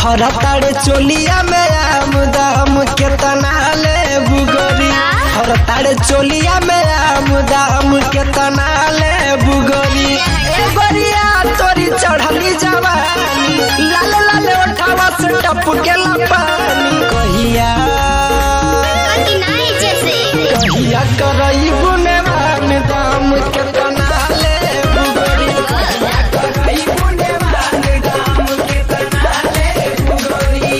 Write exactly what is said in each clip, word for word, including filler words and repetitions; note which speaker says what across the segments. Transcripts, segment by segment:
Speaker 1: हरा तारे चोलिया में आम दाम केतना ले बुगरी हरा तारे चोलिया में आम दाम केतना ले बुगरी ए गोरिया तोरी चढ़ली जवानी लाल लाल ओठावा से टपकेला पानी कहिया कहिया करई गुने मान दाम केतना ले बुगरी कहिया करई गुने मान दाम केतना ले बुगरी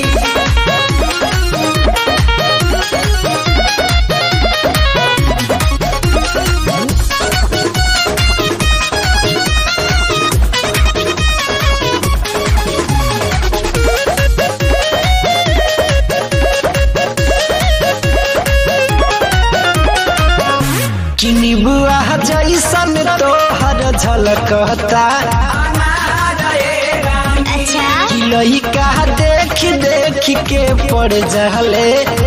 Speaker 1: किनी बुआ जैसन तोहर झलकता लइका देख देख के पड़ जहले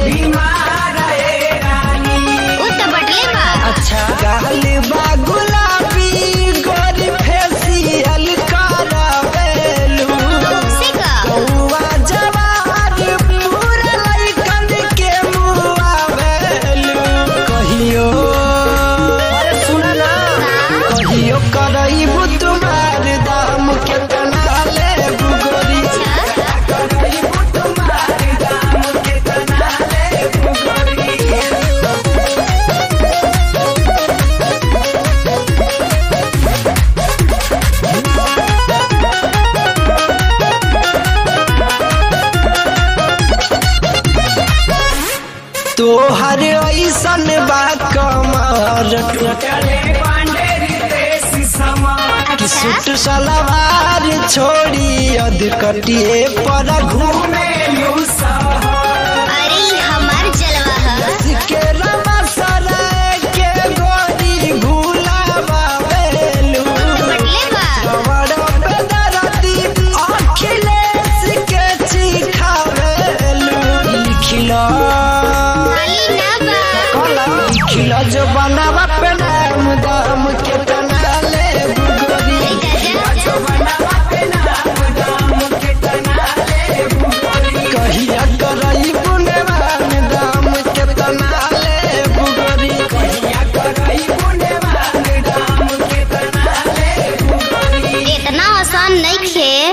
Speaker 1: अच्छा गाली बा गुलाबी गोरी फेसियल करावेलू कौआ जवार पूरा लइकन के मुआवेलू कहियो कहियो करईबू तुम्हार दाम केतना ले बुगरी करईबू तुम्हार दाम केतना ले बुगरी तोहर ऐसन बा कमर कि सूट सलवार छोड़ी अधकटिए पर घूमे के रमा सराय के गोरी भूलावेलू बड़ा बेदरदी अखिलेश के चिखावेलू लिखिला लिखिला जो बनावा पे नाम दाम केतना ले बुगरी जो बनावा पे नाम दाम केतना ले बुगरी कहिया करई गुनेवान दाम केतना ले बुगरी कहिया करई गुनेवान दाम केतना ले बुगरी
Speaker 2: इतना आसान नहीं खे।